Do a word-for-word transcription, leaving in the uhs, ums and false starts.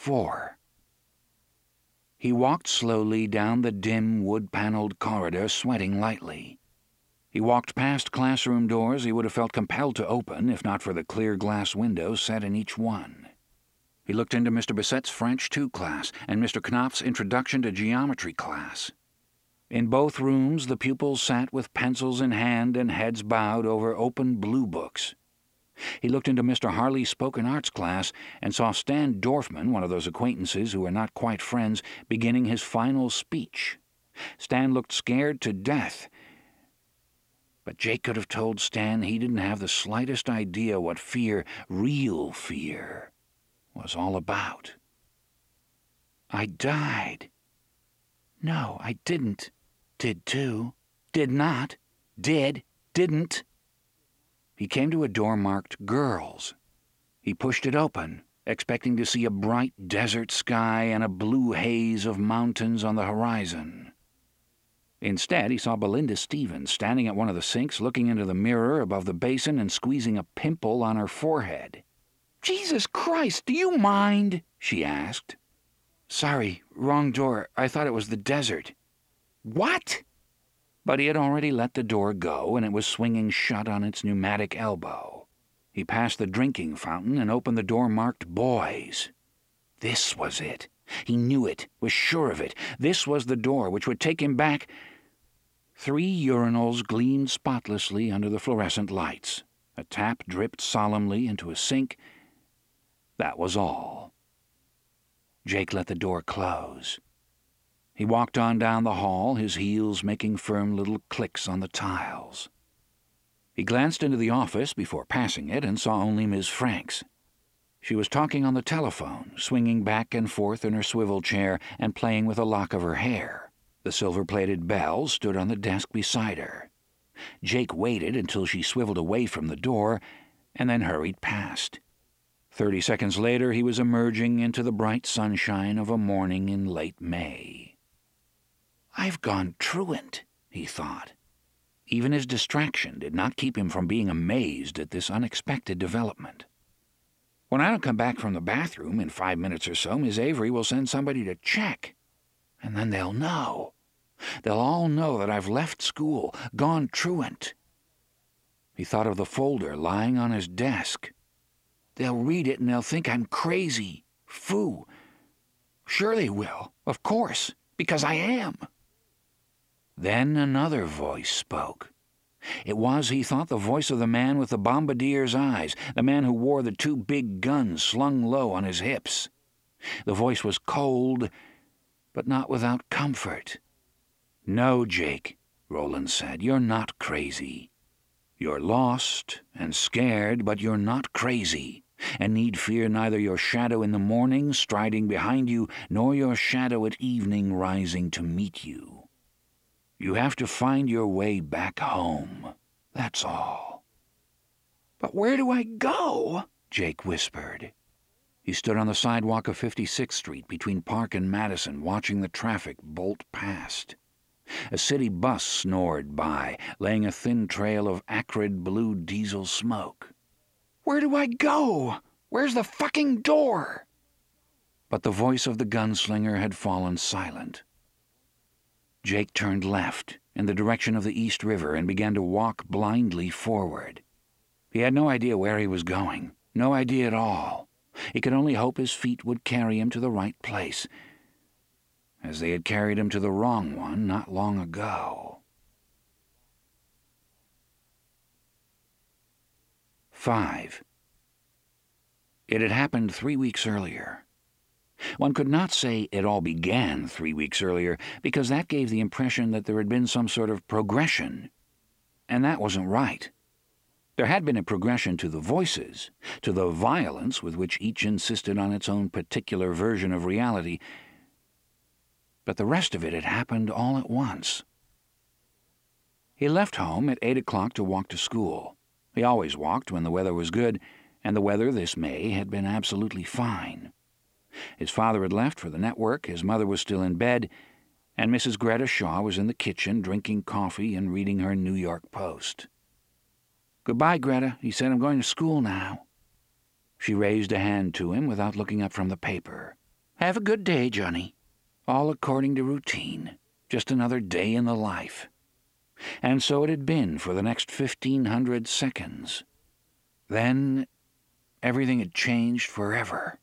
four. He walked slowly down the dim, wood-paneled corridor, sweating lightly. He walked past classroom doors he would have felt compelled to open if not for the clear glass windows set in each one. He looked into Mister Bassett's French two class and Mister Knopf's Introduction to Geometry class. In both rooms the pupils sat with pencils in hand and heads bowed over open blue books. He looked into Mister Harley's Spoken Arts class and saw Stan Dorfman, one of those acquaintances who were not quite friends, beginning his final speech. Stan looked scared to death, but Jake could have told Stan he didn't have the slightest idea what fear, real fear, was all about. "I died." "No, I didn't." "Did too." "Did not." "Did." "Didn't." He came to a door marked Girls. He pushed it open, expecting to see a bright desert sky and a blue haze of mountains on the horizon. Instead, he saw Belinda Stevens standing at one of the sinks, looking into the mirror above the basin and squeezing a pimple on her forehead. "Jesus Christ, do you mind?" she asked. "Sorry, wrong door. I thought it was the desert." "What?" But he had already let the door go, and it was swinging shut on its pneumatic elbow. He passed the drinking fountain and opened the door marked Boys. This was it. He knew it, was sure of it. This was the door which would take him back. Three urinals gleamed spotlessly under the fluorescent lights. A tap dripped solemnly into a sink. That was all. Jake let the door close. He walked on down the hall, his heels making firm little clicks on the tiles. He glanced into the office before passing it and saw only Miz Franks. She was talking on the telephone, swinging back and forth in her swivel chair and playing with a lock of her hair. The silver-plated bell stood on the desk beside her. Jake waited until she swiveled away from the door and then hurried past. Thirty seconds later he was emerging into the bright sunshine of a morning in late May. "I've gone truant," he thought. Even his distraction did not keep him from being amazed at this unexpected development. "When I don't come back from the bathroom in five minutes or so, Miss Avery will send somebody to check. And then they'll know. They'll all know that I've left school, gone truant." He thought of the folder lying on his desk. "They'll read it and they'll think I'm crazy. Foo. Sure they will, of course, because I am." Then another voice spoke. It was, he thought, the voice of the man with the bombardier's eyes, the man who wore the two big guns slung low on his hips. The voice was cold, but not without comfort. "No, Jake," Roland said, "you're not crazy. You're lost and scared, but you're not crazy, and need fear neither your shadow in the morning striding behind you, nor your shadow at evening rising to meet you. You have to find your way back home, that's all." "But where do I go?" Jake whispered. He stood on the sidewalk of fifty-sixth Street between Park and Madison, watching the traffic bolt past. A city bus snored by, laying a thin trail of acrid blue diesel smoke. "Where do I go? Where's the fucking door?" But the voice of the gunslinger had fallen silent. Jake turned left, in the direction of the East River, and began to walk blindly forward. He had no idea where he was going, no idea at all. He could only hope his feet would carry him to the right place, as they had carried him to the wrong one not long ago. Five. It had happened three weeks earlier. One could not say it all began three weeks earlier, because that gave the impression that there had been some sort of progression, and that wasn't right. There had been a progression to the voices, to the violence with which each insisted on its own particular version of reality, but the rest of it had happened all at once. He left home at eight o'clock to walk to school. He always walked when the weather was good, and the weather this May had been absolutely fine. His father had left for the network, his mother was still in bed, and Missus Greta Shaw was in the kitchen drinking coffee and reading her New York Post. "Goodbye, Greta," he said. "I'm going to school now." She raised a hand to him without looking up from the paper. Have a good day, Johnny. All according to routine. Just another day in the life. And so it had been for the next fifteen hundred seconds. Then everything had changed forever.